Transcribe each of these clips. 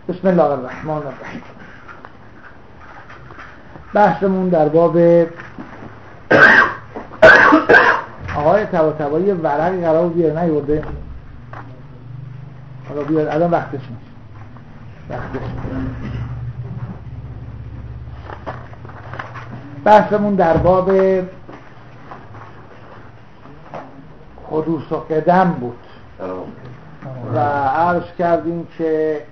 بسم الله الرحمن الرحیم. بحثمون در باب آقای طباطبایی ورقی قرار بیاره نیورده، حالا بیاد الان وقتش نیست. بحثمون در باب حدوث و قدم بود و عرض کردیم که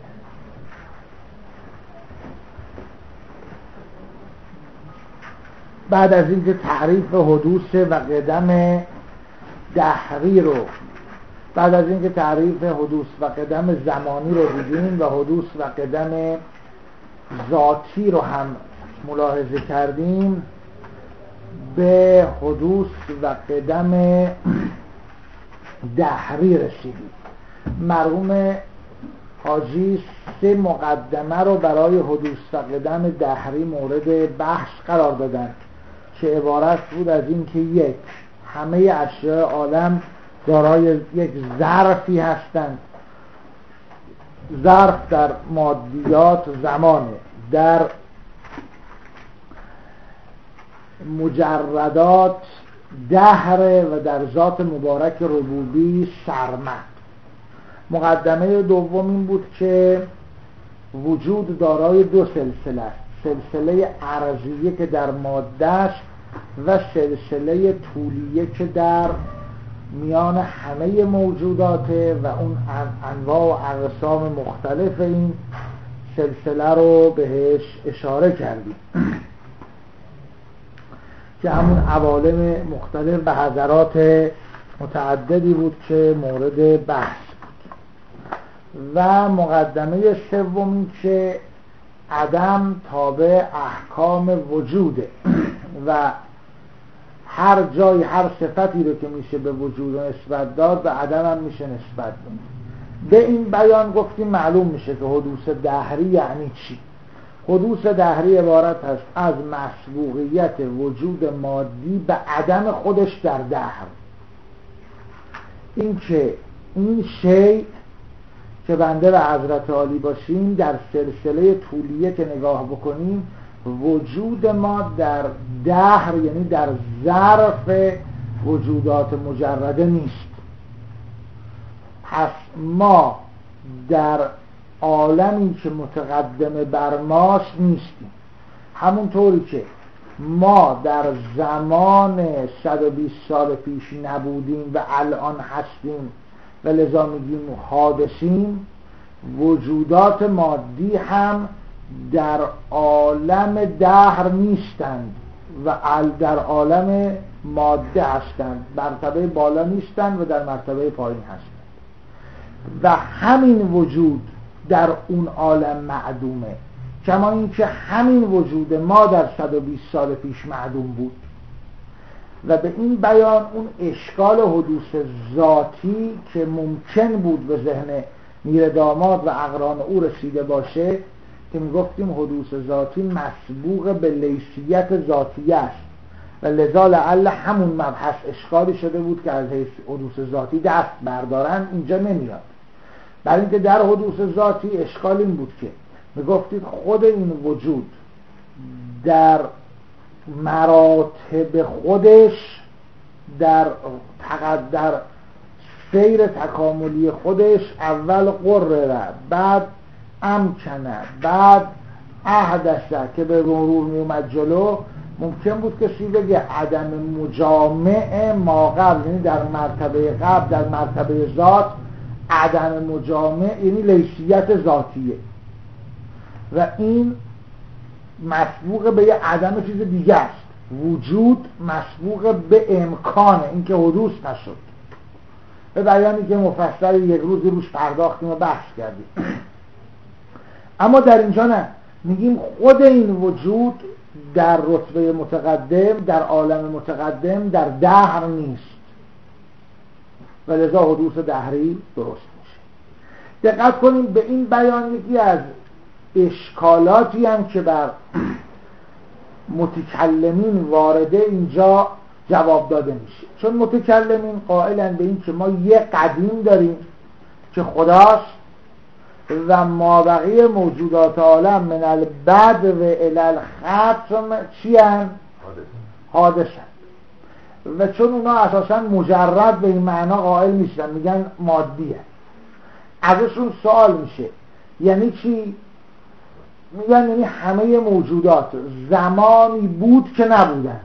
بعد از اینکه تعریف حدوث و قدم دهری رو، بعد از اینکه تعریف حدوث و قدم زمانی رو دیدیم و حدوث و قدم ذاتی رو هم ملاحظه کردیم، به حدوث و قدم دهری رسیدیم. مرحوم حاجی 3 مقدمه رو برای حدوث و قدم دهری مورد بحث قرار دادن که عبارت بود از این که 1. همه اشیاء عالم دارای یک ظرفی هستند. ظرف در مادیات زمانه، در مجردات دهره و در ذات مبارک ربوبی سرمد. مقدمه دوم این بود که وجود دارای 2 سلسله است: سلسله عرضیه که در ماده است و سلسله طولیه که در میان همه موجوداته و اون انواع و اقسام مختلف این سلسله رو بهش اشاره کردیم که همون عوالم مختلف و حضرات متعددی بود که مورد بحث بود. و مقدمه سوم که عدم تابع احکام وجوده و هر جای هر صفتی رو که میشه به وجود نسبت داد به عدم هم میشه نسبت داد. به این بیان گفتیم معلوم میشه که حدوث دهری یعنی چی. حدوث دهری عبارت است از مسبوقیت وجود مادی به عدم خودش در دهر. این که این شیء که بنده و حضرت عالی باشیم در سلسله طولیه که نگاه بکنیم، وجود ما در دهر یعنی در ظرف وجودات مجرده نیست. پس ما در عالمی که متقدم بر ماست نیستیم. همونطوری که ما در زمان 120 سال پیش نبودیم و الان هستیم و لذا میگیم حادثیم، وجودات مادی هم در عالم دهر نیستند و در عالم ماده هستند. مرتبه بالا نیستند و در مرتبه پایین هستند و همین وجود در اون عالم معدومه، کما اینکه همین وجود ما در 120 سال پیش معدوم بود. و به این بیان اون اشکال حدوث ذاتی که ممکن بود به ذهن میر داماد و اقران او رسیده باشه که میگفتیم حدوث ذاتی مسبوق به لیسیت ذاتی است و لذا لعل همون مبحث اشکالی شده بود که از حدوث ذاتی دست بردارن، اینجا نمیاد. برای اینکه در حدوث ذاتی اشکال این بود که میگفتید خود این وجود در مراتب خودش، در سیر تکاملی خودش اول قرره، بعد امکنه، بعد احدثه که به مرور می اومد جلو. ممکن بود کسی بگه عدم مجامع ما قبل، یعنی در مرتبه قبل در مرتبه ذات عدم مجامع یعنی لیسیت ذاتیه و این مسبوق به یه عدم چیز دیگه است. وجود مسبوق به امکانه، اینکه حدوث نشد. به بیانی که مفصل یک روز روش پرداختیم و بحث کردیم. اما در اینجا نه، میگیم خود این وجود در رتبه متقدم، در عالم متقدم، در دهر نیست و لذا حدوث دهری درست میشه. دقت کنیم به این بیان یکی از اشکالاتی هم که بر متکلمین وارده اینجا جواب داده میشه. چون متکلمین قائلن به این که ما یه قدیم داریم که خداست و مابقی موجودات عالم من البد و الالختم چی هن؟ حادث هن. و چون اونا اساسا مجرد به این معنا قائل نیستن، میگن مادی هن. ازشون سوال میشه یعنی چی؟ میگن یعنی همه موجودات زمانی بود که نبودن.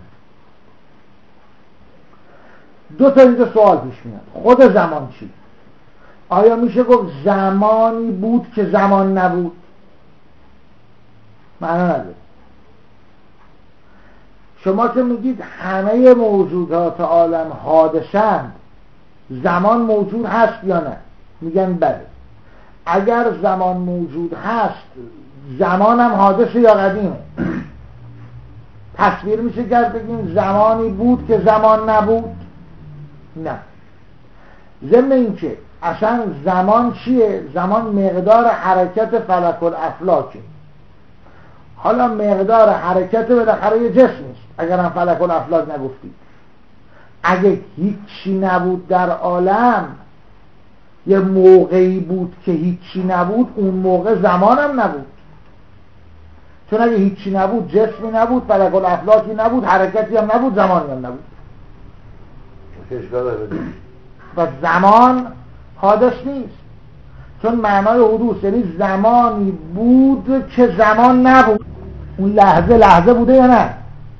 دو تا اینجا سوال پیش میاد. خود زمان چی؟ آیا میشه گفت زمانی بود که زمان نبود؟ معنا نداره. شما که میگید همه موجودات عالم حادثند، زمان موجود هست یا نه؟ میگن بله. اگر زمان موجود هست، زمان هم حادثه یا قدیمه؟ تصویر میشه کرد بگیم زمانی بود که زمان نبود؟ نه. ضمن این که اصلا زمان چیه؟ زمان مقدار حرکت فلک الافلاکه. حالا مقدار حرکت بالاخره یه جسم نیست اگر هم فلک الافلاک نگفتید. اگه هیچی نبود در عالم، یه موقعی بود که هیچی نبود، اون موقع زمان هم نبود. چون اگه هیچی نبود، جسمی نبود، فلک الافلاکی نبود، حرکتی هم نبود، زمانی هم نبود. و زمان حادث نیست، چون معنای حدوث یعنی زمانی بود که زمان نبود. اون لحظه بوده یا نه؟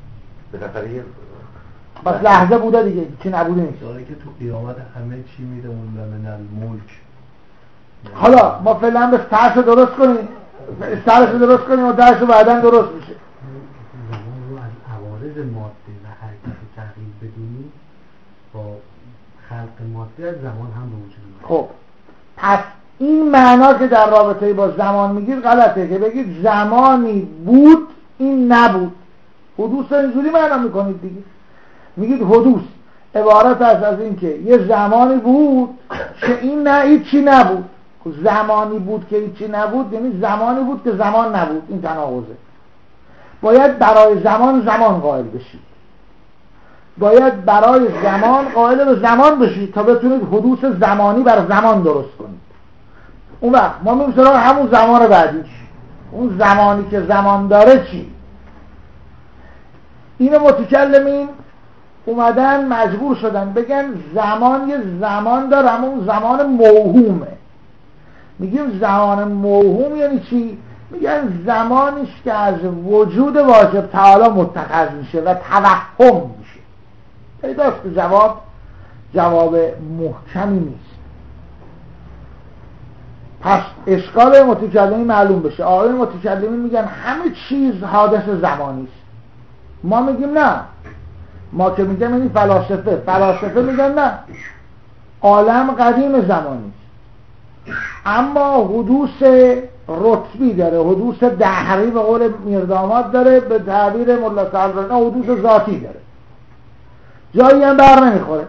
بس لحظه بوده دیگه، چی نبوده نیست. داره که تو قیامت همه چی میده اون من الملک. حالا ما فعلا به سرشو درست کنیم، سرشو درست کنیم و درشو بعدن درست میشه. زمان رو از عوارض ماده و حرکت تغییر بدونیم، با خلق ماده از زمان هم به وجود میاد. خب پس این معنا که در رابطه با زمان میگید غلطه، که بگید زمانی بود این نبود. حدوث اینجوری معنا میکنید دیگه. میگید حدوث عبارت است از این که یه زمانی بود که این نه هیچی نبود. زمانی بود که هیچی نبود یعنی زمانی بود که زمان نبود. این تناقضه. باید برای زمان قائل بشید، باید برای زمان قائل به زمان بشید تا بتونید حدوث زمانی بر زمان درست کنید. اون وقت ما میریم سراغ همون زمان بعدیش. اون زمانی که زمان داره چی؟ اینو متکلمین اومدن مجبور شدن بگن زمان یه زمان داره، همون زمان موهومه. میگیم زمان موهوم یعنی چی؟ میگن زمانیش که از وجود واجب تعالی متخذ میشه و توهم میشه. پیداست که جواب محکمی نیست. پس اشکال متکلمی معلوم بشه. آقای متکلمی میگن همه چیز حادث زمانی است. ما میگیم نه. ما که میگم این فلاسفه میگن نه، عالم قدیم زمانی است، اما حدوث رتبی داره، حدوث دهری به قول میرداماد داره، به تعبیر ملا سلطانی حدوث ذاتی داره، جایی هم بر نمیخوره.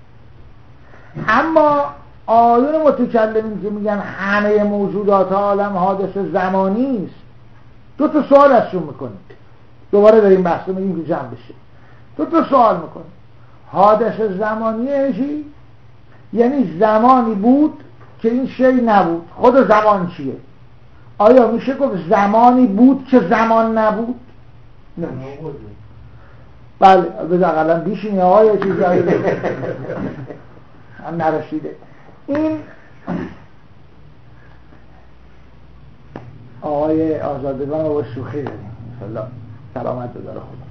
اما آیون متکلمین که میگن همه موجودات عالم حادث زمانی است، دو تا سوال ازشون میکنیم. دوباره داریم بحث رو میگیم که جمع بشه. دو تا سوال میکنیم. حادث زمانی یعنی چی؟ یعنی زمانی بود که این شی نبود. خود زمان چیه؟ آیا میشه گفت زمانی بود که زمان نبود؟ نمیشه. بله بذار اقلا بیشینی آقای چیزی هم نرسیده. این آقای آزادگان رو شوخی داریم انشالله سلامت بداره خدا.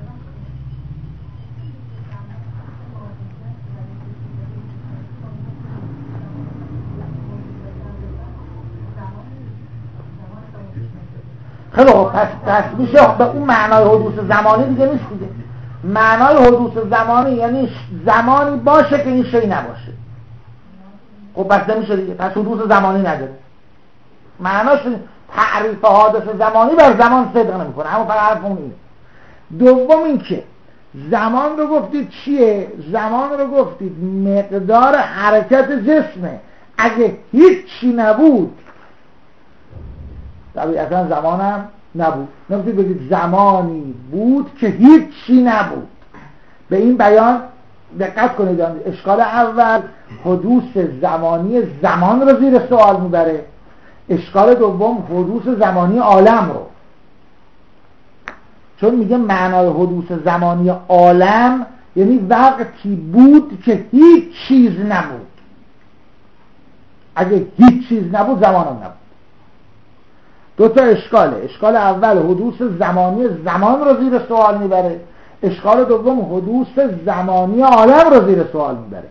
خیلی خوب، پس میشه به اون معنای حدوث زمانی دیگه نیست دیگه. معنای حدوث زمانی یعنی زمانی باشه که این شی نباشه. خب بس نمیشه دیگه، پس حدوث زمانی نداره. معناش تعریف حادث زمانی بر زمان صدق نمیکنه، همون فقط حرف اون اینه. دوم این که زمان رو گفتید چیه؟ زمان رو گفتید مقدار حرکت جسمه. اگه هیچی نبود طبیعتا زمانم نبود. نمیتونید بگید زمانی بود که هیچی نبود. به این بیان دقت کنید. اشکال اول حدوث زمانی زمان رو زیر سوال میبره. اشکال دوم حدوث زمانی عالم رو، چون میگه معنای حدوث زمانی عالم یعنی وقتی بود که هیچ چیز نبود. اگه هیچ چیز نبود زمان هم نبود. دو تا اشکاله. اشکال اول حدوث زمانی زمان رو زیر سوال میبره، اشکال دوم حدوث زمانی عالم رو زیر سوال میبره.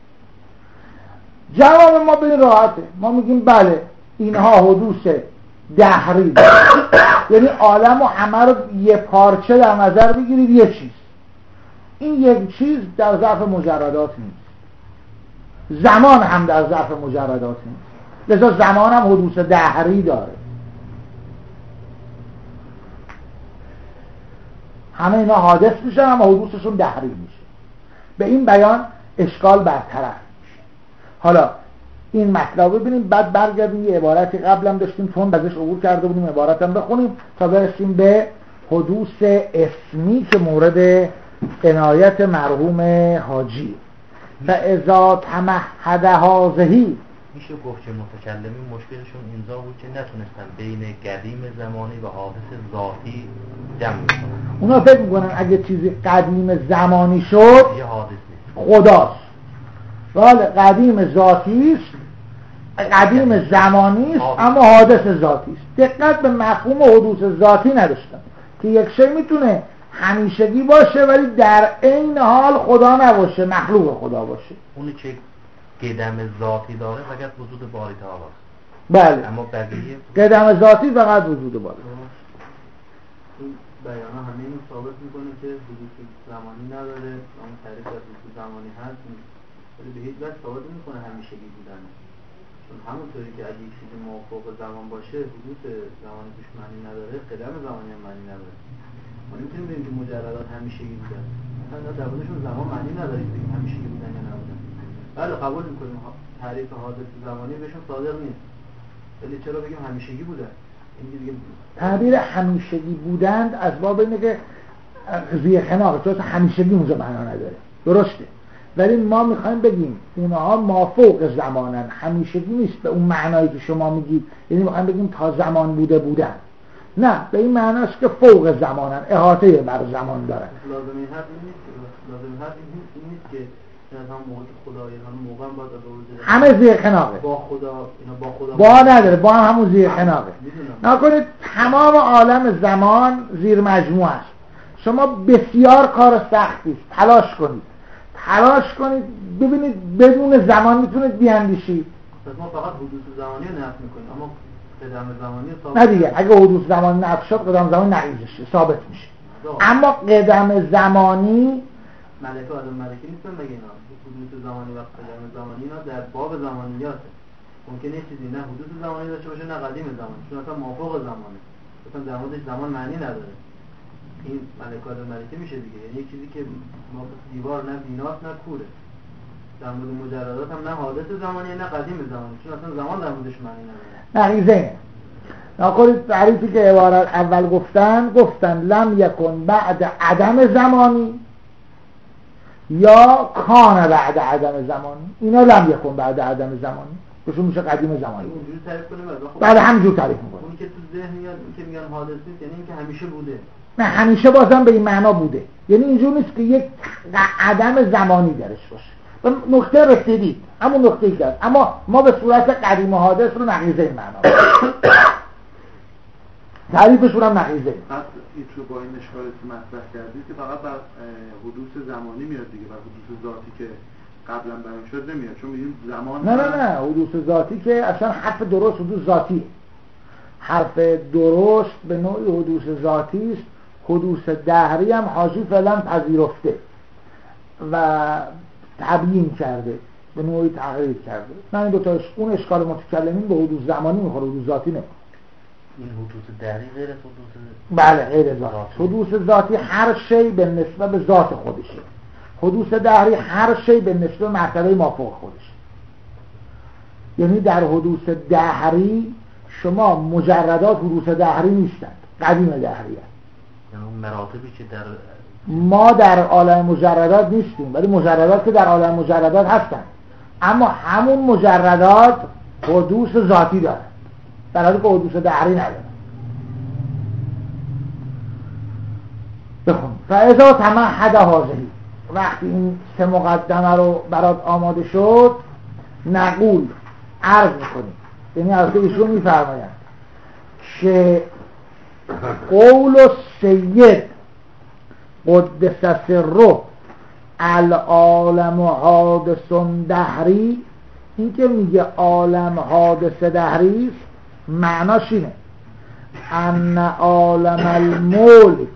جواب ما به این راحته، ما میگیم بله اینها حدوث دهری یعنی عالم و همه رو یه پارچه در نظر بگیرید یه چیز. این یک چیز در ظرف مجردات نیست، زمان هم در ظرف مجردات نیست، لذا زمان هم حدوث دهری داره. همه اینا حادث میشن اما حدوثشون دهری میشه. به این بیان اشکال برطرف میشه. حالا این مطلب ببینیم، بعد برگردیم یه عبارتی قبلم داشتیم چون ازش عبور کرده بودیم عبارتم بخونیم تا برسیم به حدوث اسمی که مورد عنایت مرحوم حاجی. فاذا تمهد هذه، میشه گفت که متکلمین مشکلشون اینجا بود که نتونستن بین قدیم زمانی و حادث ذاتی جمع کنن. اونا فکر میکنن اگه چیزی قدیم زمانی شد یه حادث نیست، خداست. بله قدیم ذاتی است، قدیم زمانی است اما حادث ذاتی است. دقت به مفهوم حدوث ذاتی نداشتن که یک شی میتونه همیشگی باشه ولی در عین حال خدا نباشه، مخلوق خدا باشه. اونی که قدم ذاتی داره فقط وجود باری تعالی است. بله اما بقیه قدم ذاتی فقط وجود باری. این بیان ها همه اینو ثابت میکنه که حدوث زمانی نداره، اون تعریف از حدوث زمانی هست ولی به هیچ وجه ثابت نمیکنه همیشگی بودن. چون همونطوری که اگه یک چیز موافق زمان باشه حدوث زمانی توش معنی نداره، قدم زمانی هم معنی نداره. ما نمیتونیم بگیم که مجردات همیشگی بودن، مثلا در موردشون زمان معنی نداره که همیشگی بودن یا نبودن. بله قبول میکنیم تعریف حادث زمانی بهشون صادق نیست، ولی چرا بگیم همیشگی بودن؟ این دیگه تعبیر همیشگی بودند از باب اینه که زیر خناقه، چون همیشگی اونجا معنا نداره، درسته، ولی ما میخوایم بگیم اونها مافوق زمانن، همیشگی نیست به اون معنایی که شما میگید، یعنی میخوایم بگیم تا زمان بودن، نه به این معناست که فوق زمانن، احاطه بر زمان دارن. لازم این حرف این نیست که مثلا موقع خدای هم موقع باید همه زیر خناقه با خدا اینا با نداره، با همون زیر خناقه. نکنید تمام عالم زمان زیر مجموعه است. شما بسیار کار سختی است، تلاش کنید ببینید بدون زمان میتونید بیاندیشید. پس ما فقط حدوث زمانی رو نفی میکنیم اما قدم زمانی ثابت نه دیگه، اگه حدوث زمانی نفی شد قدم زمانی نقیزشه، ثابت میشه. اما قدم زمانی ملکه آدم ملکی نیستن مگه اینا؟ حدوث زمانی و قدم زمانی اینا در باب زمانیاته. ممکنه یه چیزی نه حدوث زمانی داشته باشه نه قدیم زمانی، چون اصلا مافوق زمانه، اصلا در موردش زمان معنی نداره. این ملکه آدم ملکی میشه دیگه، یعنی یک چیزی که دیوار نه بیناست نه کوره. در مورد مجردات هم نه حادث زمانی نه قدیم زمانی، چون اصلا زمان در موردش معنی نداره. نقیزه نکنید. تعریفی که عبارت اول گفتن لم یکن بعد عدم زمانی یا کان بعد عدم زمانی. اینا لم یکن بعد عدم زمانی بهشون میشه قدیم زمانی. اونجوری تعریف کنیم بعد همینجور تعریف میکنه. اون که تو ذهن میاد که میگن حادث نیست یعنی اینکه همیشه بوده. نه همیشه بازم به این معنا بوده، یعنی اینجور نیست که یک عدم زمانی درش باشه. به نقطه رسیدید، همون نقطه‌ای که اما ما به صورت قدیم حادث رو نقیضه این معنا تعریفشون هم نقیضه. پس این رو با این اشکالی که مطرح کردید که فقط بر حدوث زمانی میاد دیگه، بر حدوث ذاتی که قبلا بیان شد نمیاد، چون میگیم زمان نه حدوث ذاتی که اصلا حرف درست حدوث ذاتی، حرف درست به نوعی حدوث ذاتی است. حدوث دهری هم حاجی فعلا پذیرفته و تبیین کرده، به نوعی تغییر کرده. نه این دوتا اون اشکال متکلمین به حدوث زمانی میخوره، حدوث ذاتی نه. این حدوث دهری غیر از حدوث بله غیر ذاتی. حدوث ذاتی هر شی به نسبت به ذات خودشه، حدوث دهری هر شی به نسبت به مرتبه مافوق خودشه. یعنی در حدوث دهری شما مجردات حدوث دهری نیستند، قدیم دهری هست. یعنی اون مراتبی که در ما در عالم مجردات نیستیم، ولی مجردات که در عالم مجردات هستند، اما همون مجردات حدوث ذاتی دارن. در حالی که حدوث دهری نداره. بخون فاذا تمهد هذه، وقتی این سه مقدمه رو برات آماده شد نقول عرض میکنیم، یعنی از ایشون میفرمایند که قول السید قدس سره العالم حادث دهری، این که میگه عالم حادث دهری است معناش اینه ان عالم الملک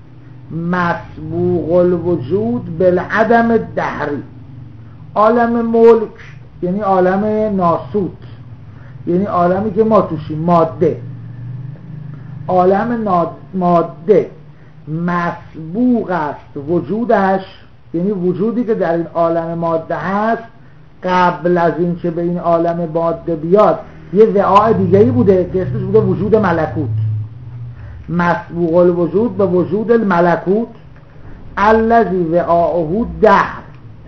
مسبوق الوجود بالعدم دهری. عالم ملک یعنی عالم ناسوت، یعنی عالمی که ما توشیم ماده. عالم ماده مسبوق است وجودش، یعنی وجودی که در این عالم ماده هست قبل از این که به این عالم ماده بیاد یه وعاء دیگه‌ای بوده که اسمش بوده وجود ملکوت. مسبوق الوجود به وجود الملکوت الذی وعاءه دهر.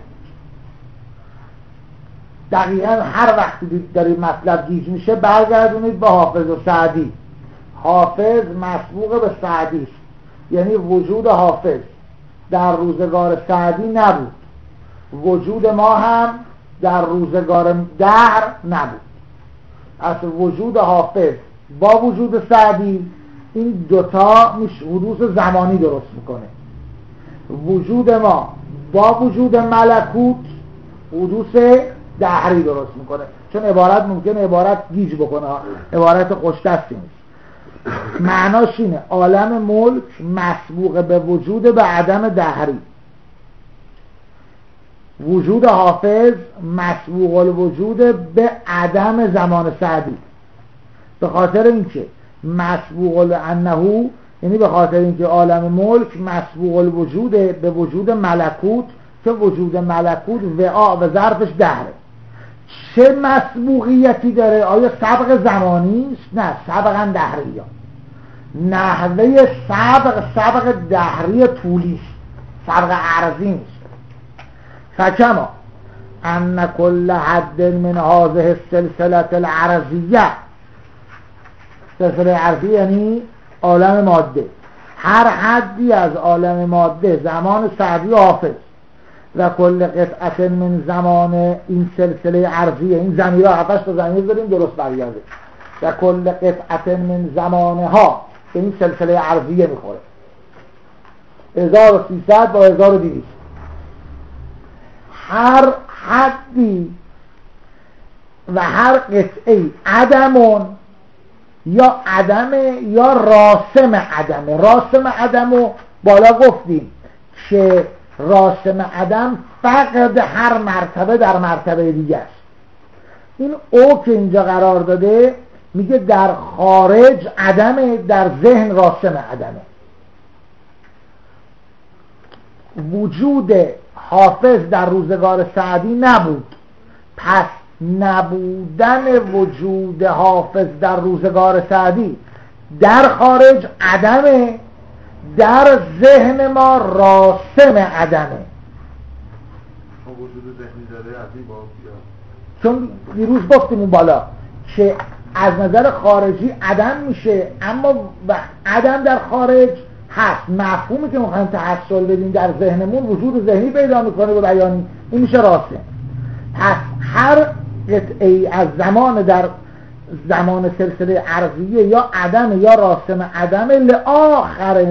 دقیقا هر وقتی در این مطلب گیج میشه برگردونید به حافظ و سعدی. حافظ مسبوق به سعدی است، یعنی وجود حافظ در روزگار سعدی نبود، وجود ما هم در روزگار دهر نبود. از وجود حافظ با وجود سعدی این دوتا حدوث زمانی درست میکنه. وجود ما با وجود ملکوت حدوث دهری درست میکنه، چون عبارت ممکنه عبارت گیج بکنه، عبارت خوش دستی نیست. معناش اینه عالم ملک مسبوق به وجود به عدم دهری، وجود حافظ مسبوق الوجود به عدم زمان سعدی. به خاطر اینکه مسبوق انه، یعنی به خاطر اینکه عالم ملک مسبوق الوجود به وجود ملکوت که وجود ملکوت وعاء و ظرفش دهره. چه مسبوقیتی داره؟ آیا سبق زمانی است؟ نه، سبقا دهری. نحوه سبق دهری طولی است، سبق عرضی نیست. فکما ان کل حد من هذه السلسله العرضیه، سلسله عرضی یعنی عالم ماده، هر حدی از عالم ماده زمان سعدی و حافظ و کل قطعه من زمان این سلسله عرضیه، این زمیره هفتش تا زمیر داریم درست برگرده، و کل قطعه من زمانها به این سلسله عرضیه میخوره 1300 با 1200. هر حدی و هر قطعه عدمون یا عدمه یا راسم عدمه. راسم عدمو بالا گفتیم که راسم عدم فقط هر مرتبه در مرتبه دیگه است. این او که اینجا قرار داده میگه در خارج عدمه، در ذهن راسم عدمه. وجود حافظ در روزگار سعدی نبود، پس نبودن وجود حافظ در روزگار سعدی در خارج عدمه، در ذهن ما راسم عدمه. وجود ذهنی داره عدی با چون دیروز گفتیم اون بالا که از نظر خارجی عدم میشه، اما عدم در خارج هست. مفهومی که میخوایم تحصل بدیم در ذهنمون وجود ذهنی پیدا میکنه به بیانی، این میشه راسم. پس هر قطعه از زمان در زمان سلسله عرضیه یا عدم یا راسم عدم لآخر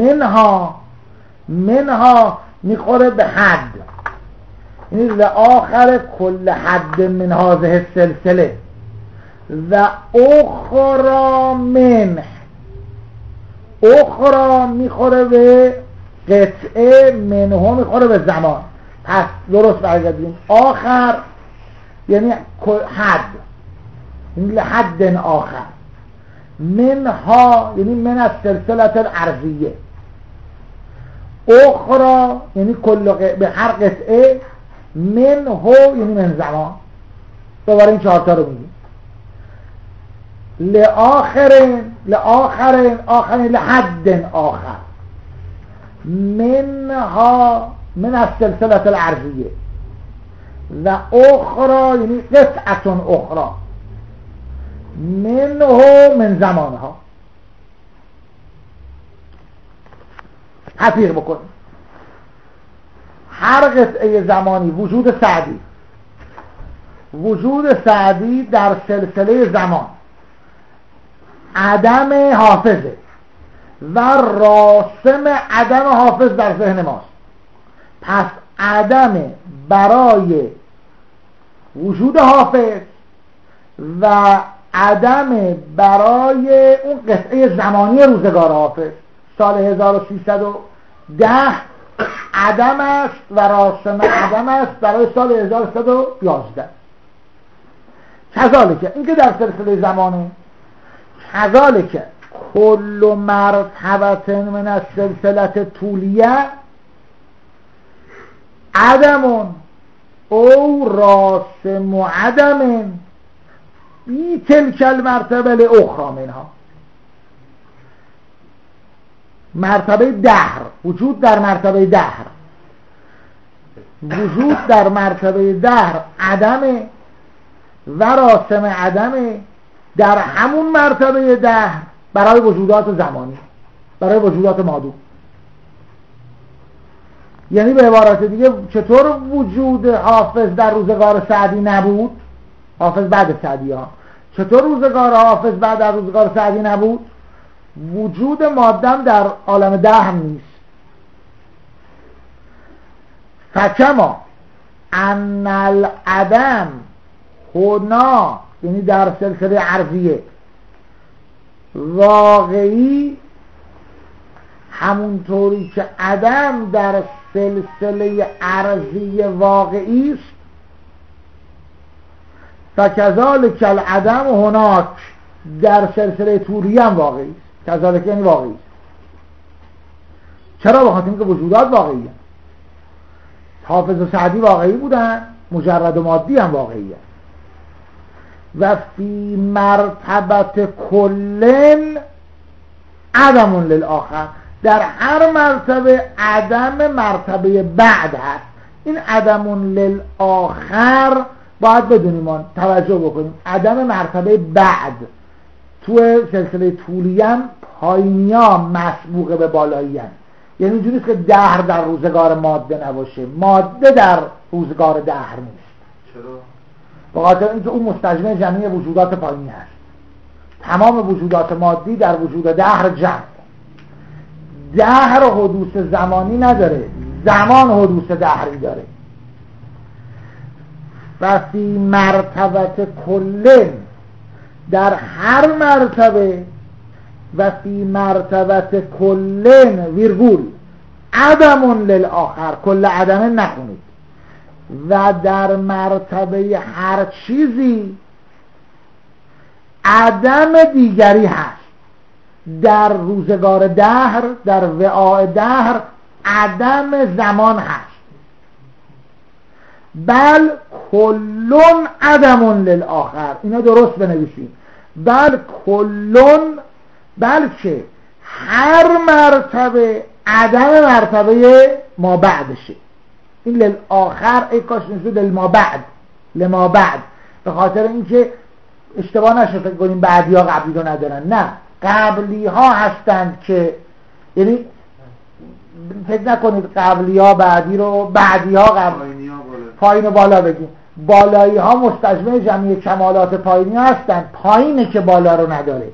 منها میخوره به حد، یعنی لآخر کل حد من هذه السلسله و اخرى منه. اخرى میخوره به قطعه، منه میخوره به زمان. پس درست برگردیم، آخر یعنی حد، یعنی لحد آخر. منها یعنی من از سلسله العرضیه. اخرى یعنی به هر قطعه. منه یعنی من زمان. دوباره این چهارتا رو میگیم. لآخرین لحد آخر. منها من از سلسله العرضیه و اخرى یعنی قطعه اخرى. من زمانها. تطبیق بکنیم. هر قطعه زمانی وجود سعدی در سلسله زمان عدم حافظه و راسم عدم حافظ در ذهن ماست. پس عدم برای وجود حافظ و عدم برای اون قطعه زمانی روزگار حافظ سال 1310 عدم است و راسم عدم است برای سال 1111. کذالک این که در سلسله زمانه، کذالک کل مرتبت من السلسله طولیه عدم او راسم عدم بی تلک المرتبه الاخرى منها. مرتبه دهر، وجود در مرتبه دهر، وجود در مرتبه دهر عدمه و راسم عدمه در همون مرتبه دهر برای وجودات زمانی، برای وجودات مادو. یعنی به عبارت دیگه چطور وجود حافظ در روزگار سعدی نبود، حافظ بعد سعدی ها، چطور روزگار حافظ بعد در روزگار سعدی نبود؟ وجود مادم در عالم دهر نیست. فکما ان العدم هنا، یعنی در سلسله عرضیه واقعی، همونطوری که عدم در سلسله عرضیه واقعی است، فکذالک العدم هناک در سلسله طولیه هم واقعی است. کذالک یعنی واقعی است. چرا؟ بخاطر اینکه وجودات واقعی هست. حافظ و سعدی واقعی بودن، مجرد و مادی هم واقعی هست. و فی مرتبت کلن عدم للآخر، در هر مرتبه عدم مرتبه بعد هست. این عدم للآخر باید بدونیم، توجه بکنیم. عدم مرتبه بعد تو سلسله طولیه هم پایینی ها مسبوق به بالایی هم. یعنی اینجوری است که دهر در روزگار ماده نباشه، ماده در روزگار دهر نیست. چرا؟ بخاطر اینکه اون مستجمع جمعی وجودات پایینی هست. تمام وجودات مادی در وجود دهر جمع. دهر حدوث زمانی نداره، زمان حدوث دهری داره. و فی مرتبت کلن، در هر مرتبه، و فی مرتبت کلن ویرگول عدم للآخر، کل عدم نخونید، و در مرتبه هر چیزی عدم دیگری هست. در روزگار دهر، در وعاء دهر عدم زمان هست. بل کلون عدم للآخر، اینا درست بنویسیم. بل کلون، بلکه هر مرتبه عدم مرتبه ما بعدشه. این للآخر ای کاش نشد لما بعد، لما بعد، به خاطر اینکه اشتباه نشه فکر کنیم بعدی ها قبلی رو ندارن. نه، قبلی ها هستند که، یعنی فکر نکنید قبلی ها بعدی رو، بعدی ها قبلی، پایین و بالا بگیم. بالایی ها مستجمع جمعی کمالات پایینی هستند، پایینه که بالا رو نداره.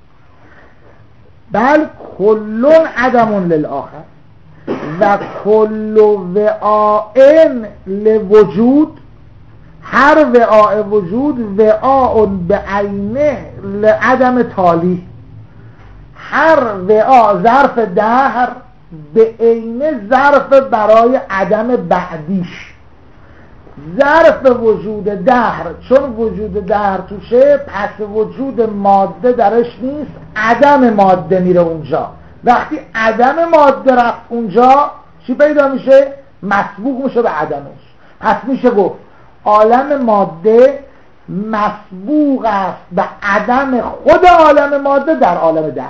بل کلون عدم للآخر و کل وعاء لوجود، هر وعاء وجود وعاء به عینه لعدم تالی. هر وعاء ظرف دهر به عینه ظرف برای عدم بعدیش. ظرف وجود دهر، چون وجود دهر توشه، پس وجود ماده درش نیست، عدم ماده میره اونجا. وقتی عدم ماده رفت اونجا چی پیدا میشه؟ مسبوق میشه به عدمش. پس میشه گفت عالم ماده مسبوق است به عدم خود عالم ماده در عالم دهر.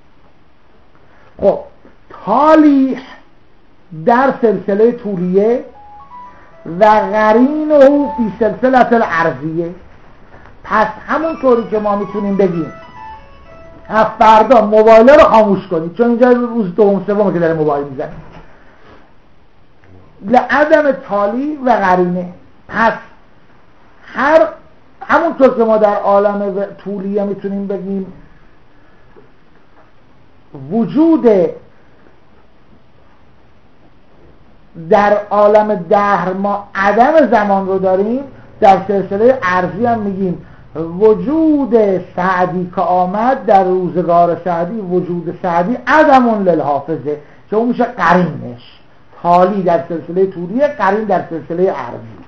خب تالی در سلسله طولیه و قرینه فی سلسله العرضیه، پس همونطوری که ما میتونیم بگیم از فردا موبایل رو خاموش کنید، چون اینجا روز دوم سومه که داره موبایل میزنه، لعدم تالی و قرینه. پس همونطور که ما در عالم طولیه میتونیم بگیم وجود در عالم دهر ما عدم زمان رو داریم، در سلسله عرضی هم میگیم وجود سعدی که آمد در روزگار سعدی، وجود سعدی عدم للحافظه که اون میشه قرینش، تالی در سلسله طولیه، قرین در سلسله عرضی.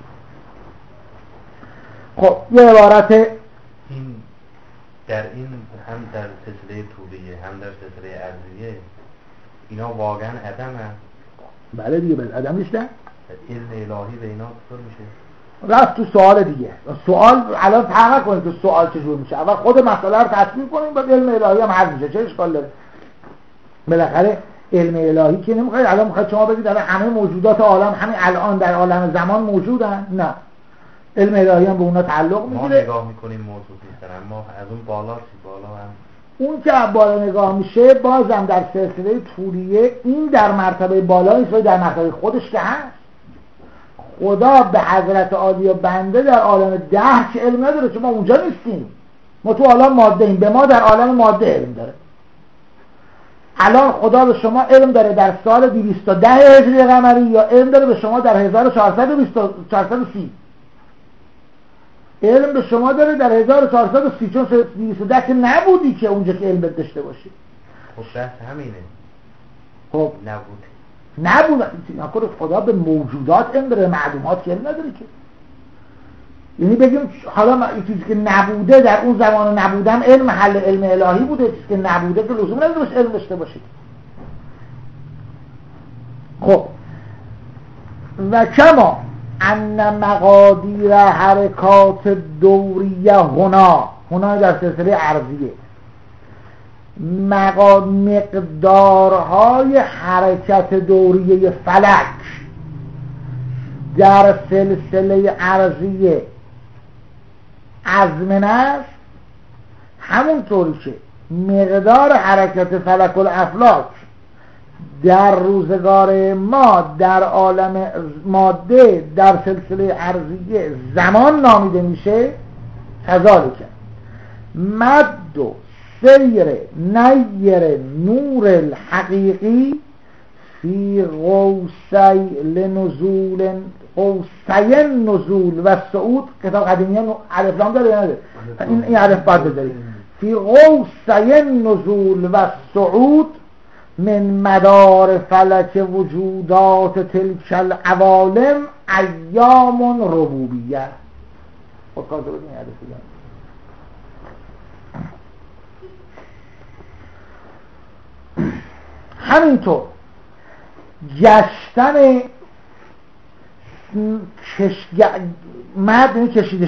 خب یه عبارت این در این هم در سلسله طولیه هم در سلسله عرضیه اینا واقعا عدم هست؟ بله دیگه، بله عدم نیست. علم الهی به اینا چطور میشه؟ رفت تو سوال دیگه. سوال الان تحقیق کنید تو سوال چجور میشه. اول خود مسئله رو تطبیق کنیم، بعد علم الهی هم حل میشه. چه اشکال داره؟ بالاخره علم الهی که نمیخواید الان میخواید شما بگید الان همه موجودات عالم همین الان در عالم زمان موجودن. نه، علم الهی هم به اونا تعلق میگیره. ما نگاه میکنیم موجود نیستن، اما از اون بالا هم اون که بالا نگاه میشه بازم در سلسله طولیه این در مرتبه بالا نیست، در مرتبه خودش که هست. خدا به حضرت عالی و بنده در عالم دهر که علم نداره، چون ما اونجا نیستیم، ما تو عالم ماده ایم، به ما در عالم ماده علم داره. الان خدا به شما علم داره در سال 210 هجری قمری، یا علم داره به شما در 1430. علم به شما داره در 1430، چون 210 که نبودی که اونجا که علم داشته باشی. خب بحث همینه. خب نبود خدا به موجودات علم داره، معلومات که علم نداره که. یعنی بگیم حالا این چیزی که نبوده در اون زمان نبودم علم محل علم الهی بوده، چیزی که نبوده که لزوم نداره علم داشته باشید. خب و کما ان مقادیر حرکات دوریه هنا در سلسله عرضیه، مقدارهای حرکت دوریه فلک در سلسله عرضیه ازمنه است، همونطوری که مقدار حرکت فلک الافلاک در روزگار ما در عالم ماده در سلسله عرضیه زمان نامیده میشه، کذالک مد و سیر نیر نور الحقیقی فی قوسین نزول و صعود. کتاب قدیمی هم عرف لام داره یا نداره؟ این عرف باید بذارید. فی قوسین نزول و صعود من مدار فلک وجودات تلک العوالم ایام ربوبیه. خود کار دارید این عرف دارید. همینطور گشتن مد کشیده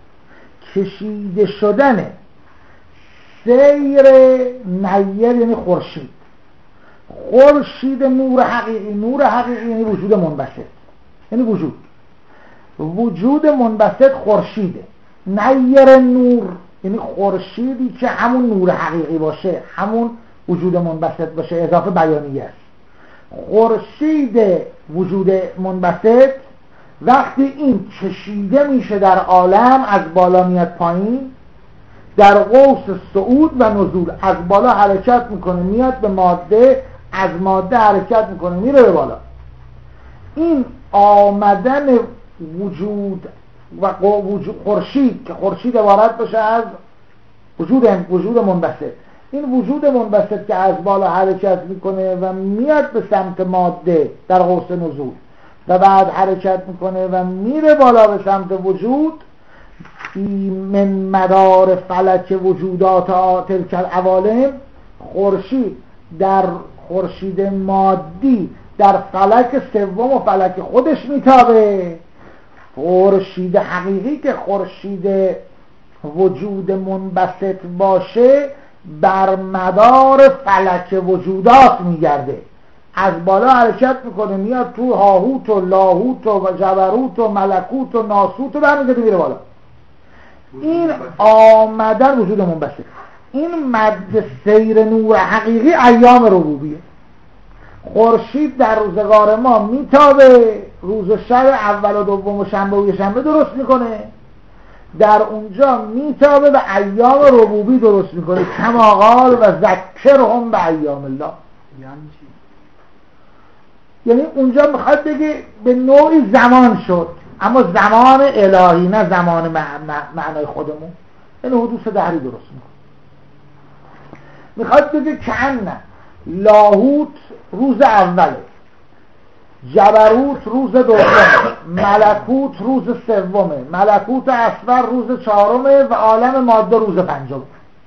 شدن سیر نیر یعنی خورشید نور حقیقی یعنی وجود منبسط، یعنی وجود منبسط خورشیده. نیر نور یعنی خورشیدی که همون نور حقیقی باشه، همون وجود منبسط باشه، اضافه بیانیه است. خورشید وجود منبسط وقتی این کشیده میشه در عالم، از بالا میاد پایین، در قوس صعود و نزول، از بالا حرکت میکنه میاد به ماده، از ماده حرکت میکنه میره به بالا. این آمدن وجود و خورشید که خورشید عبارت باشه از وجود منبسط، این وجود منبسط که از بالا حرکت میکنه و میاد به سمت ماده در قوس نزول و بعد حرکت میکنه و میره بالا به سمت وجود، من مدار فلک وجودات تلک العوالم، خورشید در خورشید مادی در فلک سوم و فلک خودش میتابه. خورشید حقیقی که خورشید وجود منبسط باشه بر مدار فلک وجودات میگرده، از بالا حرکت میکنه میاد تو هاهوت و لاهوت و جبروت و ملکوت و ناسوت و برمیگرده میره بالا. این آمدن وجود منبسط، این مد سیر نور حقیقی ایام ربوبیه. خورشید در روزگار ما میتابه، روز و شب اول و دوم و شنبه و شنبه درست میکنه، در اونجا میتابه و ایام ربوبی درست میکنه. کما قال و ذکرهم به ایام الله. یعنی اونجا میخواد بگه به نوعی زمان شد، اما زمان الهی، نه زمان معنای خودمون. این حدوث دهری درست میکنه. میخواد بگه کأن لاهوت روز اوله، جبروت روز دومه، ملکوت روز سومه، ملکوت اصغر روز چهارمه و عالم ماده روز پنجمه.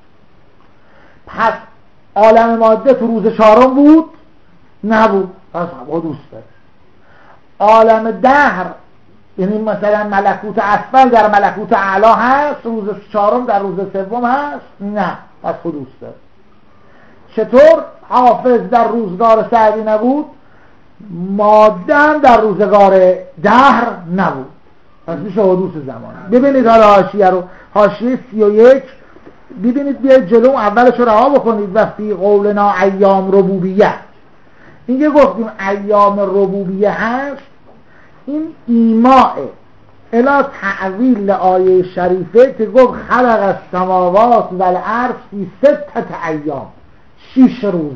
پس عالم ماده تو روز چهارم بود؟ نبود، پس حدوث داره. عالم دهر یعنی مثلا ملکوت اصغر در ملکوت اعلی هست، روز چهارم در روز سوم هست؟ نه، پس حدوث داره. چطور حافظ در روزگار سعدی نبود، ماده هم در روزگار دهر نبود، پس میشه حدوث زمان. ببینید حالا حاشیه رو، حاشیه 31 ببینید، بیاید جلو اولش رو رها بکنید. و فی قولنا ایام ربوبیه، اینکه گفتیم ایام ربوبیه هست، این ایماء الی تعویل آیه شریفه که گفت خلق السماوات و الارض فی 6 ایام، 6 روز.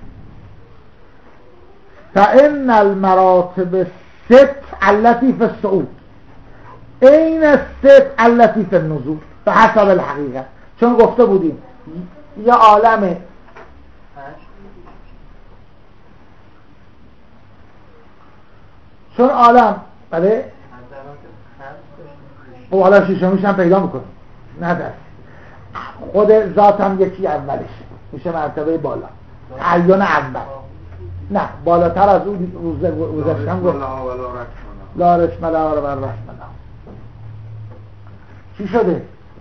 فإن المراتب 6 التي في الصعود این 6 التي في النزول به حسب الحقیقه. چون گفته بودیم یه عالم چون عالم بله و حالا شیشمیش هم پیدا میکنه، نه در خود ذات هم یکی اولش میشه مرتبه بالا، عیان اول، نه بالاتر از اون روزشم گفت لا رسم لا و رسم لا. چی شده؟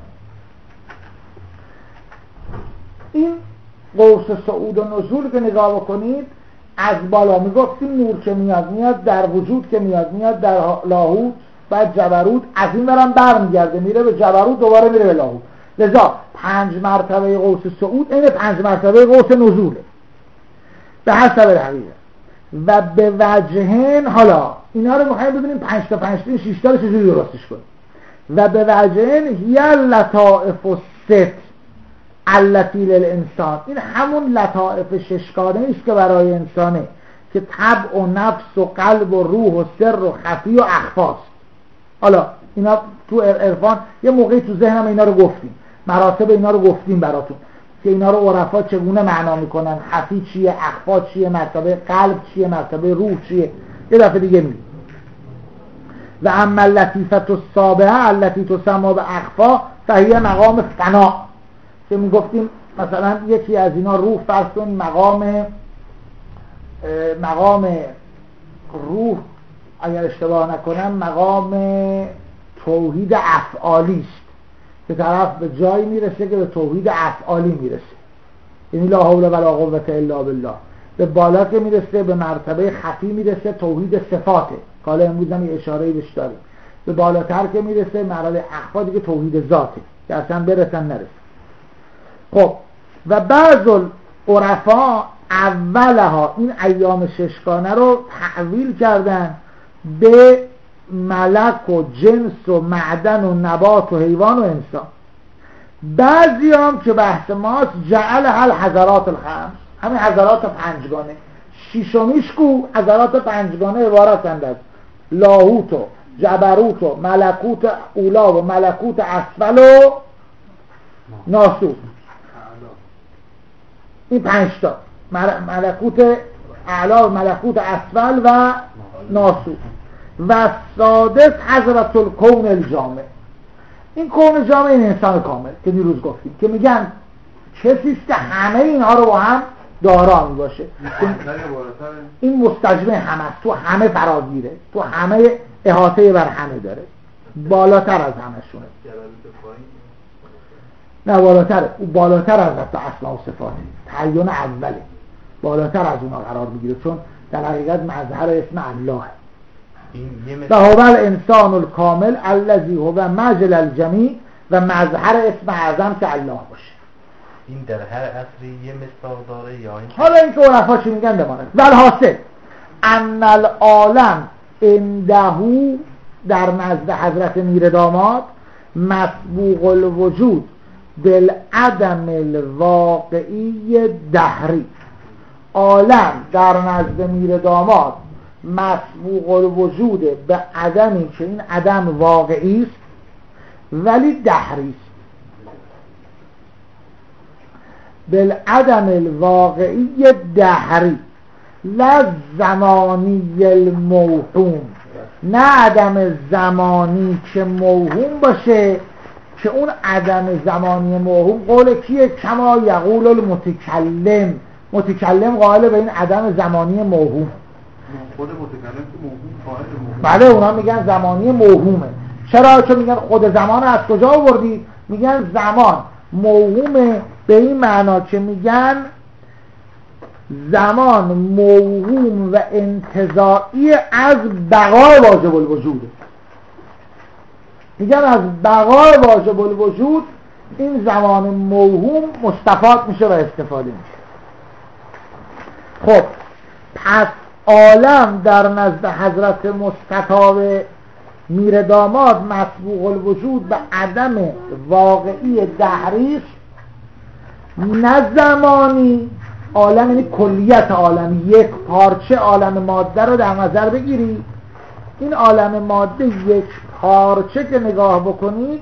این قوس صعود و نزول که نگاه بکنید، از بالا میگفتیم نور که میاد در وجود که میاد در لاهوت، بعد جبروت، از این برم برمیگرده میره به جبروت، دوباره میره به لاهوت. لذا 5 مرتبه قوس صعود این 5 مرتبه قوس نزوله به حسب الحقیقه. و به وجهن، حالا اینا رو میخوایم ببینیم 5 تا 5 تا 6 تا رو چجوری درستش کنیم. و به وجهن هی لطائف الست التی للانسان، این همون لطائف ششگانه است که برای انسانه، که طبع و نفس و قلب و روح و سر و خفی و اخفاست. حالا اینا تو عرفان یه موقعی تو ذهنم اینا رو گفتیم، مراتب اینا رو گفتیم براتون که اینا رو عرفا چگونه معنا میکنن، خفی چیه، اخفا چیه، مرتبه قلب چیه، مرتبه روح چیه. یه دفعه دیگه میگیم و اما اللطیفه السابعه التي تسمى باخفا فهی مقام فنا، که میگفتیم مثلا یکی از اینا روح، فرض کن مقام روح اگر اشتباه نکنم مقام توحید افعالی است، که طرف به جایی میرسه که به توحید افعالی میرسه، یعنی لا حول ولا قوة الا بالله. به بالا که میرسه به مرتبه خفی میرسه، توحید صفاته، که حالا امروز هم یه اشاره‌ای بهش داریم. به بالاتر که میرسه مرحله اخفا دیگه توحید ذاته که اصلا برسن نرسه. خب و بعض العرفا اولها این ایام ششگانه رو تحویل کردن به ملک و جنس و معدن و نبات و حیوان و انسان. بعضی هم که بحث ماست جعل حضرات الخمس، همین حضرات پنجگانه، شیشمیش کو حضرات پنجگانه عبارتند از لاهوت و جبروت و ملکوت اولا و ملکوت اسفل و ناسوت. این 5 تا ملکوت اعلا و ملکوت اسفل و ناسوت. و سادس حضرت الکون الجامع، این کون جامع این انسان کامل که دیروز گفتیم، که میگن کسیست که همه اینها رو با هم دارا می باشه. این مستجمع همه است، تو همه فراگیره، تو همه احاطه بر همه داره، بالاتر از همه شونه. نه بالاتر، او بالاتر از اسماء و صفاته، تعین اوله، بالاتر از اونها قرار میگیره، چون در حقیقت مظهر اسم الله و هو الانسان الکامل الذی هو مجل الجمیع و مظهر اسم اعظم که الله باشه. این در هر عصری یه مصداق داره یا این؟ حالا اینکه عرفا چی میگن بماند. والحاصل ان العالم عنده در نزد حضرت میر داماد مسبوق الوجود بالعدم الواقعی دهری. عالم در نزد میر داماد مسبوق الوجود به عدمی که این عدم واقعی است ولی دهری است. بالعدم الواقعی دهری لا زمانی الموهوم، نه عدم زمانی که موهوم باشه که اون عدم زمانی موهوم قول کیه؟ کما یقول المتکلم. متکلم قائل به این عدم زمانی موهوم. خود متکلم که موهوم قائل موهوم. بله اونا میگن زمانی موهومه. چرا؟ چون میگن خود زمان رو از کجا آوردی؟ میگن زمان موهومه به این معنا که میگن زمان موهوم و انتزاعی از بقای واجب الوجوده. میگن از بقای واجب الوجود این زمان موهوم مستفاد میشه و استفاده میشه. خب پس عالم در نزد حضرت مستطاب میر داماد مسبوق الوجود به عدم واقعی دهریش، نه زمانی. عالم یعنی کلیت عالم، یک پارچه عالم ماده رو در نظر بگیری، این عالم ماده یک پارچه که نگاه بکنید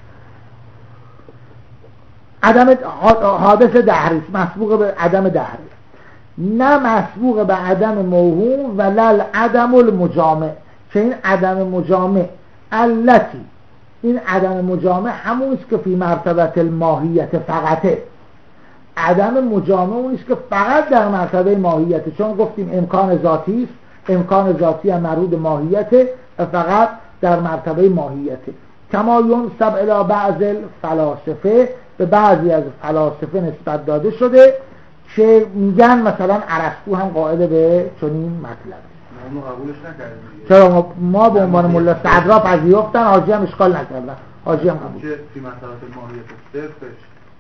عدم حادث دهری است، مسبوق به عدم دهری، نه مسبوق به عدم موهوم ولل عدم المجامع، که این عدم مجامع التی، این عدم مجامع همون است که فی مرتبه الماهیت فقطه. عدم مجامع اون است که فقط در مرتبه ماهیته، چون گفتیم امکان ذاتی است، امکان ذاتی هم مربوط به ماهیته و فقط در مرتبه ماهیته. کما ینسب الی بعض الفلاسفه، به بعضی از فلاسفه نسبت داده شده که میگن مثلا ارسطو هم قائل به چنین مطلب. اونو قبولش نکردیم. چرا؟ ما به عنوان ملا صدرا پذیرفتن، حاجی هم اشکال نکردن، حاجی هم قبول. که فی مرتبه الماهیت صرفش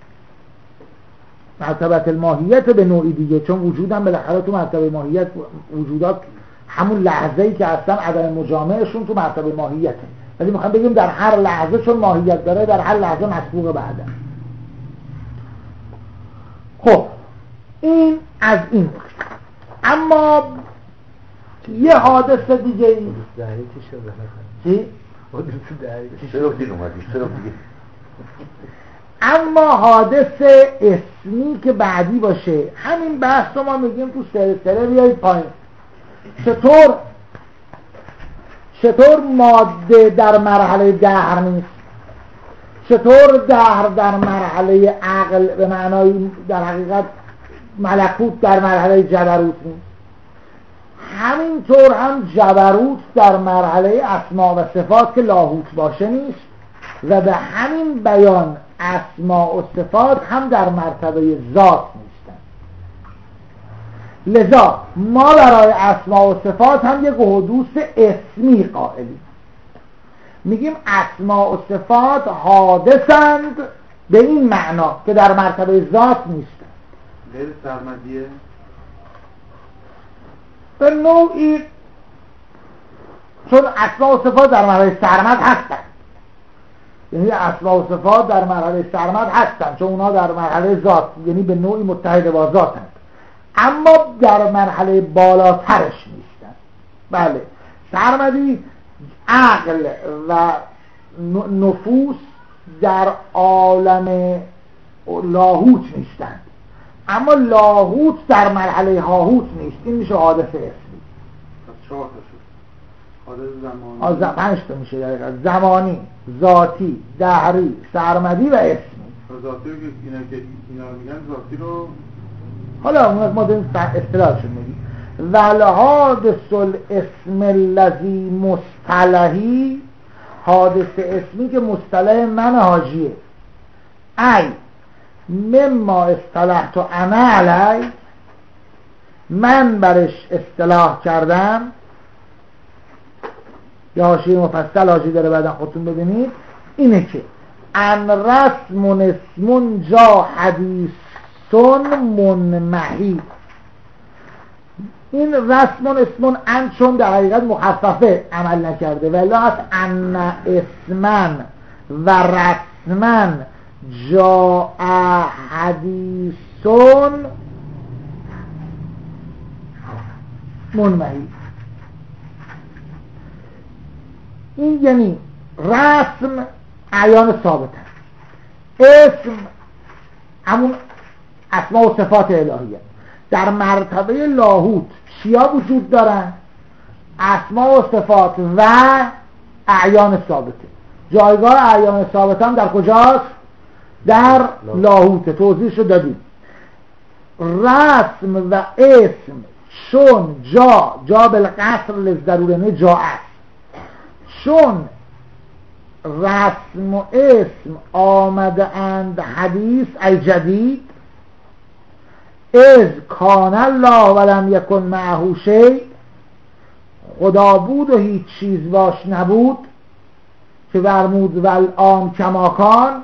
مرتبه الماهیت به نوعی دیگه، چون وجودم بالاخره تو مرتبه ماهیت وجودات همون لحظه‌ای که هستن عدم مجامعشون تو مرتبه ماهیته، ولی میخوام بگیم در هر لحظه چون ماهیت داره در هر لحظه مسبوق به عدم. خب این از این. اما یه حادثه دیگه ای دهری چی شده؟ چی؟ حادثه دهری چرا دین اومدی؟ چرا دیگه؟ اما حادث اسمی که بعدی باشه، همین بحث رو ما میگیم تو سلسله بیایید پایین. چطور ماده در مرحله دهر نیست؟ چطور دهر در مرحله عقل به معنای در حقیقت ملکوت در مرحله جبروت نیست؟ همینطور هم جبروت در مرحله اسما و صفات که لاهوت باشه نیست، و به همین بیان اسما و صفات هم در مرتبه ذات نیستن. لذا ما برای اسما و صفات هم یک حدوث اسمی قائلیم، میگیم اسما و صفات حادثند به این معنا که در مرتبه ذات نیستن. غیر سرمدیه به نوعی، چون اسما و صفات در مرحله سرمد هستن، یعنی اسما و صفات در مرحله سرمد هستن چون اونا در مرحله ذات یعنی به نوعی متحد با ذاتند، اما در مرحله بالاترش نیستن. بله سرمدی عقل و نفوس در عالم لاهوت نیستند، اما لاهوت در مرحله هاهوت نیست. این میشه حادثه اسمی. پس 4 تا شد. حادث زمانی 5 تا میشه دقیقا: زمانی، ذاتی، دهری، سرمدی و اسمی. ذاتی رو که اینا رو میگن ذاتی رو حالا ما داریم اصطلاحشون میگیم. والحادث الاسم الذی مصطلحی، حادث اسمی که مصطلح من حاجیه، ای مما اصطلحت انا علی، من برش اصطلاح کردم. یا حاشیه مفصل حاشیه داره بعدا خودتون ببینید. اینه که ان رسم اسم جا حدیثون منمحی. این رسم اسم ان چون در حقیقت مخففه عمل نکرده ولی از ان اسمن و رسمن جا حدیثون منمحی. این یعنی رسم اعیان ثابت هست، اسم همون اسما و صفات الهیه. در مرتبه لاهوت چیا وجود دارن؟ اسما و صفات و اعیان ثابته. جایگاه اعیان ثابت هم در کجاست؟ در لاهوت. توضیحشو دادیم. رسم و اسم چون جا بالقصر للضروره جا است، چون رسم و اسم آمده اند حدیث ای جدید، از کان الله ولم یکن معه شیء، خدا بود و هیچ چیز باش نبود، که فرمود والآن کما کان،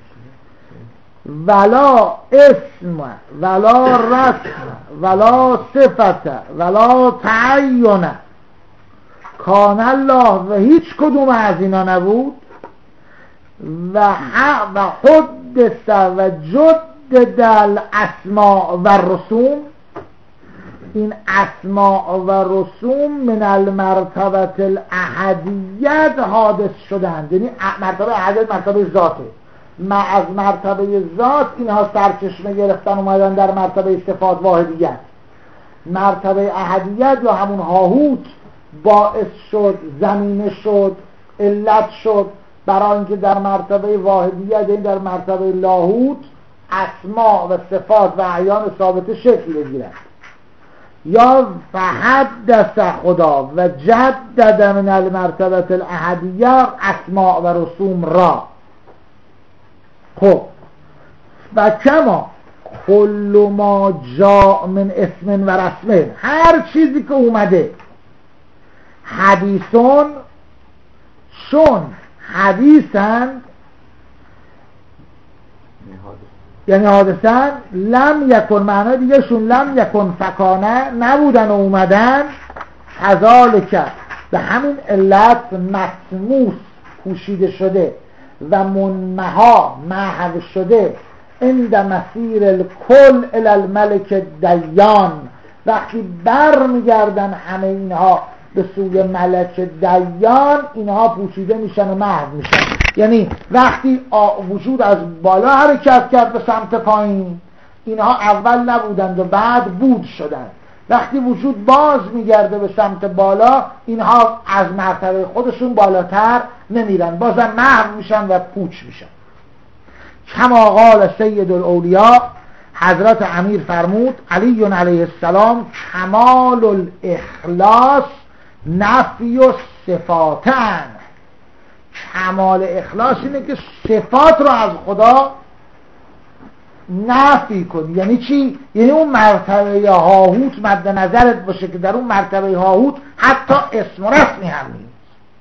ولا اسم ولا رسم ولا صفت ولا تعین کان الله و هیچ کدوم از اینا نبود، و حدث و جدد الاسماء و رسوم. این اسماء و رسوم من المرتبه الاحدیت حادث شدند، یعنی مرتبه احدیت مرتبه ذاته. از مرتبه ذات اینها سرچشمه گرفتن اومدن در مرتبه صفات واحدیت. مرتبه احدیت یا همون هاهوت باعث شد، زمینه شد، علت شد برای اینکه در مرتبه واحدیت، این در مرتبه لاهوت، اسماء و صفات و اعیان ثابت شکل بگیرند. یا فحدث خدا و جدد من المرتبه الاحدیه اسماء و رسوم را. خب و کما کل ما جاء من اسم و رسم، هر چیزی که اومده حدیثون چون حدیثند یعنی حادثن، لم یکن معنی دیگه شون لم یکن فکانه نبودن و اومدن، کذالک به همین علت مطموس پوشیده شده و منمها محو شده عند مسیر الکل الی الملک دیان. وقتی بر میگردن همه اینها به سوی ملک دیان، اینها پوشیده میشن و محو میشن. یعنی وقتی وجود از بالا حرکت کرد به سمت پایین، اینها اول نبودند و بعد بود شدند. وقتی وجود باز میگرده به سمت بالا، اینها از مرتبه خودشون بالاتر نمیرن، بازم محو میشن و پوچ میشن. کما قال سید الاولیاء، حضرت امیر فرمود علی علیه السلام، کمال الاخلاص نفی و صفاتن. کمال اخلاص اینه که صفات رو از خدا نفی کنی. یعنی چی؟ یعنی اون مرتبه هاهوت مد نظرت باشه که در اون مرتبه هاهوت حتی اسم و رسمی هم نیست.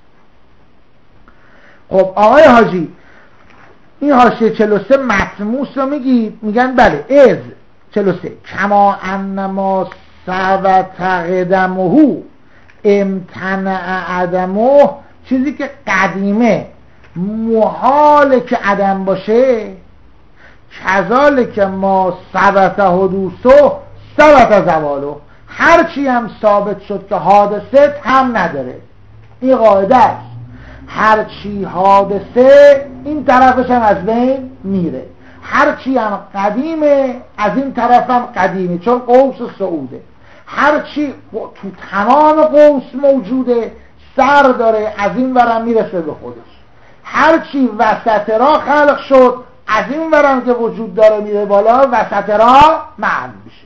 خب آقای حاجی، این حاشیه 43 مطموس رو میگن بله از 43 کما انما ثبت قدمه امتنع عدمه، چیزی که قدیمه محاله که عدم باشه، کذالک ما ثبت حدوثه ثبت زواله، هرچی هم ثابت شد که حادثه هم نداره. این قاعده است، هرچی حادثه این طرفش هم از بین میره، هرچی هم قدیمه از این طرف هم قدیمه، چون قوس صعوده. هرچی تو تمام قوس موجوده سر داره، از این ورم میرسه به خودش. هرچی وسط را خلق شد، از این ورم که وجود داره میره بالا، وسط را معن میشه.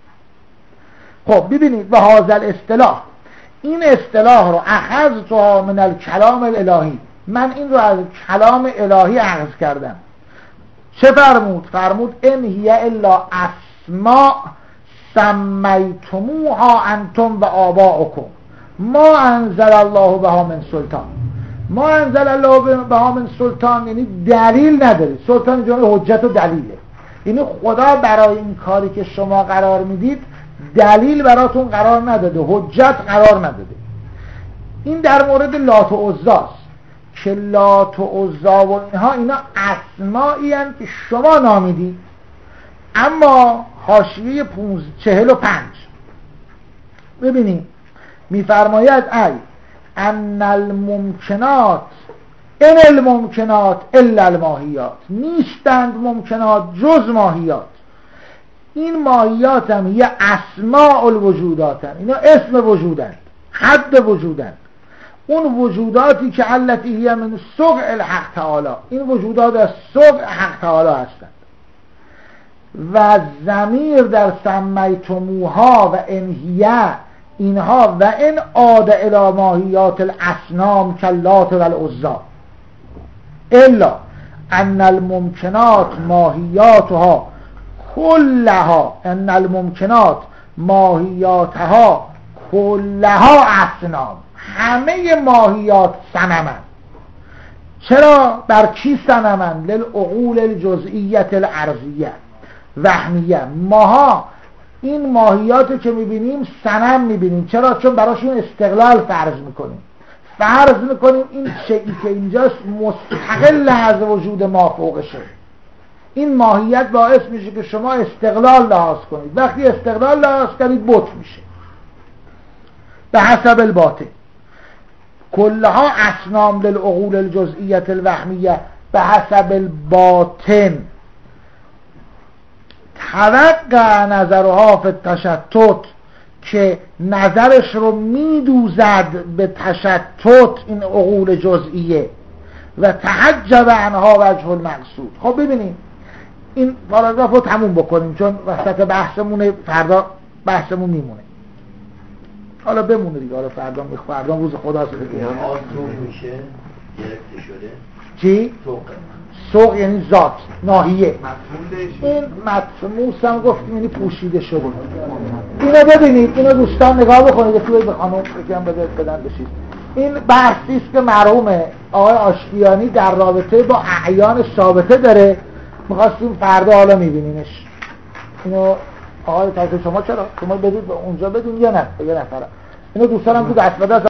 خب ببینید به هذا الاصطلاح، این اصطلاح رو اخذتها من الکلام الالهی، من این رو از کلام الهی اخذ کردم. چه فرمود؟ فرمود ان هی الا اسماء سمیتموها انتم و آباؤکم ما انزل الله بها من سلطان. ما انزل الله بها من سلطان، یعنی دلیل نداره. سلطان جمله حجت و دلیله، یعنی خدا برای این کاری که شما قرار میدید دلیل براتون قرار نداده، حجت قرار نداده. این در مورد لات و عزاست که لات و عزا و اینها اینا اسمایی هستند که شما نامیدید. اما حاشیه 45 ببینید میفرماید ای ان الممکنات ان الممکنات الا الماهیات، نیستند ممکنات جز ماهیات. این ماهیات هم یه اسماء الوجودات هم، اینا اسم وجودند، حد وجودند. اون وجوداتی که علتی هی من سوق الحق تعالی، این وجودات از سوق حق تعالی هستند. و ضمیر در سمیتموها و انهیه اینها و ان عاد الی ماهیات الاسنام کاللات و العزی الا ان الممکنات ماهیاتها کلها، ان الممکنات ماهیاتها کلها اسنام، همه ماهیات صنمند. چرا؟ بر کی صنمند؟ للعقول الجزئیت الارضیه وهمیه. ماها این ماهیات که میبینیم صنم میبینیم. چرا؟ چون براشون استقلال فرض میکنیم این شیئی که اینجاست مستقل از وجود ما فوقشه. این ماهیت باعث میشه که شما استقلال لحاظ کنید. وقتی استقلال لحاظ کنید بت میشه به حسب الباطن. کلها اسنام للعقول الجزئیت الوهمیه به حسب الباطن. توقع نظرها فی التشتت، که نظرش رو میدوزد به تشتت این عقول جزئیه. و تحجب عنها وجه المقصود. خب ببینیم این پاراگراف رو تموم بکنیم چون وسط بحثمونه، فردا بحثمون میمونه. حالا بمونه دیگه، حالا فردا روز خداست دیگه. آسوق میشه گرفته شده. چی؟ سوق یعنی ذات، ناحیه. این مطموس هم گفتیم یعنی پوشیده شده. اینو ببینید، اینو دوستان نگاه بکنید، توی به خانم بگم بدن بشید. این بحثی است که مرحوم آقای آشتیانی در رابطه با اعیان ثابته داره. می‌خواستیم فردا حالا می‌بینیمش. اینو آقای تاکل شما چرا؟ شما بدید اونجا بدین یا نه؟ یه نفر. اینو دوستانم تو دست بده